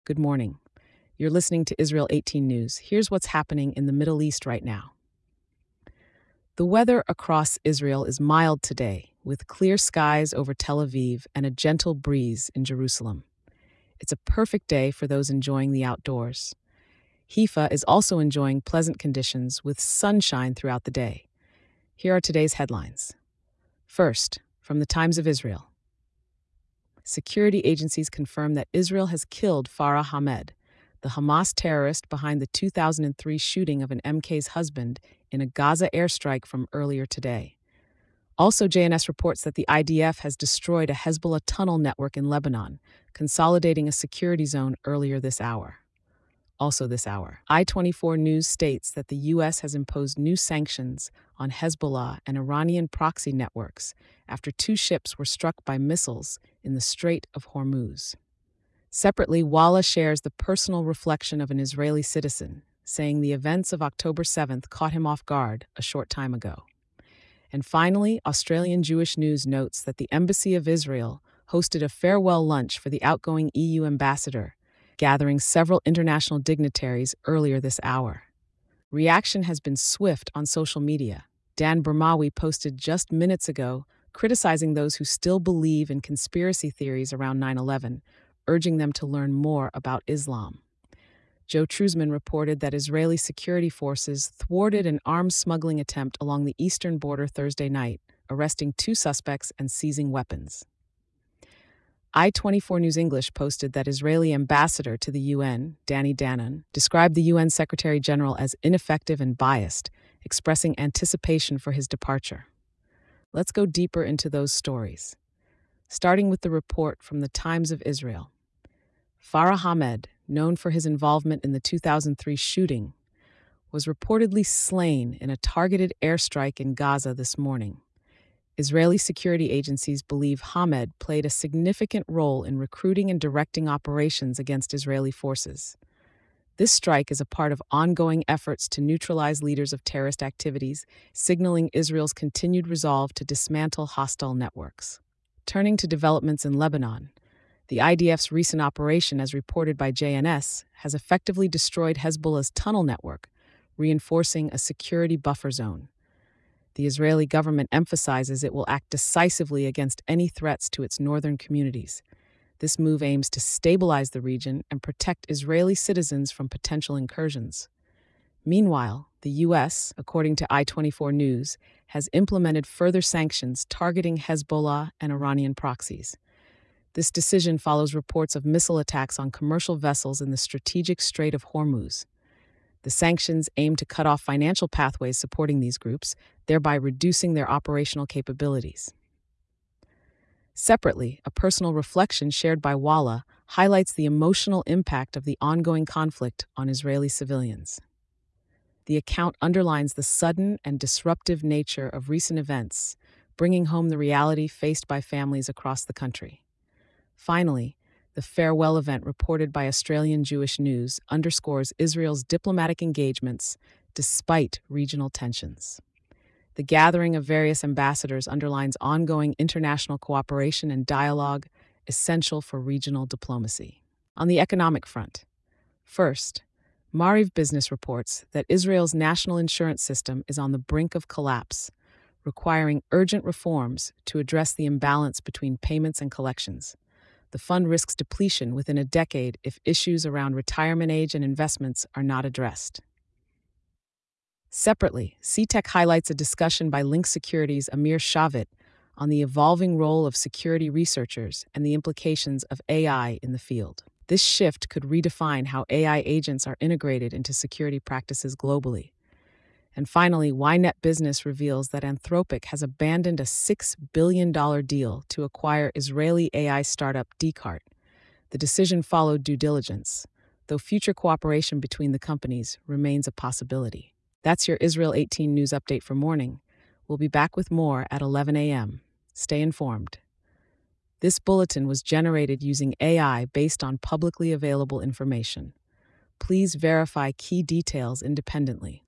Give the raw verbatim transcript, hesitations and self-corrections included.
Good morning. You're listening to Israel eighteen News. Here's what's happening in the Middle East right now. The weather across Israel is mild today, with clear skies over Tel Aviv and a gentle breeze in Jerusalem. It's a perfect day for those enjoying the outdoors. Haifa is also enjoying pleasant conditions with sunshine throughout the day. Here are today's headlines. First, from the Times of Israel. Security agencies confirm that Israel has killed Farah Hamed, the Hamas terrorist behind the two thousand three shooting of an M K's husband in a Gaza airstrike from earlier today. Also, J N S reports that the I D F has destroyed a Hezbollah tunnel network in Lebanon, consolidating a security zone earlier this hour. Also this hour, I twenty-four News states that the U S has imposed new sanctions on Hezbollah and Iranian proxy networks after two ships were struck by missiles in the Strait of Hormuz. Separately, Walla shares the personal reflection of an Israeli citizen, saying the events of October seventh caught him off guard a short time ago. And finally, Australian Jewish News notes that the Embassy of Israel hosted a farewell lunch for the outgoing E U ambassador, gathering several international dignitaries earlier this hour. Reaction has been swift on social media. Dan Bermawi posted just minutes ago, criticizing those who still believe in conspiracy theories around nine eleven, urging them to learn more about Islam. Joe Truzman reported that Israeli security forces thwarted an arms smuggling attempt along the eastern border Thursday night, arresting two suspects and seizing weapons. I twenty-four News English posted that Israeli ambassador to the U N, Danny Danon, described the U N Secretary General as ineffective and biased, expressing anticipation for his departure. Let's go deeper into those stories. Starting with the report from the Times of Israel. Farah Hamed, known for his involvement in the two thousand three shooting, was reportedly slain in a targeted airstrike in Gaza this morning. Israeli security agencies believe Hamed played a significant role in recruiting and directing operations against Israeli forces. This strike is a part of ongoing efforts to neutralize leaders of terrorist activities, signaling Israel's continued resolve to dismantle hostile networks. Turning to developments in Lebanon, the I D F's recent operation, as reported by J N S, has effectively destroyed Hezbollah's tunnel network, reinforcing a security buffer zone. The Israeli government emphasizes it will act decisively against any threats to its northern communities. This move aims to stabilize the region and protect Israeli citizens from potential incursions. Meanwhile, the U S, according to I twenty-four News, has implemented further sanctions targeting Hezbollah and Iranian proxies. This decision follows reports of missile attacks on commercial vessels in the strategic Strait of Hormuz. The sanctions aim to cut off financial pathways supporting these groups, thereby reducing their operational capabilities. Separately, a personal reflection shared by Walla highlights the emotional impact of the ongoing conflict on Israeli civilians. The account underlines the sudden and disruptive nature of recent events, bringing home the reality faced by families across the country. Finally, the farewell event reported by Australian Jewish News underscores Israel's diplomatic engagements despite regional tensions. The gathering of various ambassadors underlines ongoing international cooperation and dialogue essential for regional diplomacy. On the economic front, first, Maariv Business reports that Israel's national insurance system is on the brink of collapse, requiring urgent reforms to address the imbalance between payments and collections. The fund risks depletion within a decade if issues around retirement age and investments are not addressed. Separately, C TEC highlights a discussion by Link Security's Amir Shavit on the evolving role of security researchers and the implications of A I in the field. This shift could redefine how A I agents are integrated into security practices globally. And finally, Ynet Business reveals that Anthropic has abandoned a six billion dollars deal to acquire Israeli A I startup Descartes. The decision followed due diligence, though future cooperation between the companies remains a possibility. That's your Israel eighteen News update for morning. We'll be back with more at eleven a.m. Stay informed. This bulletin was generated using A I based on publicly available information. Please verify key details independently.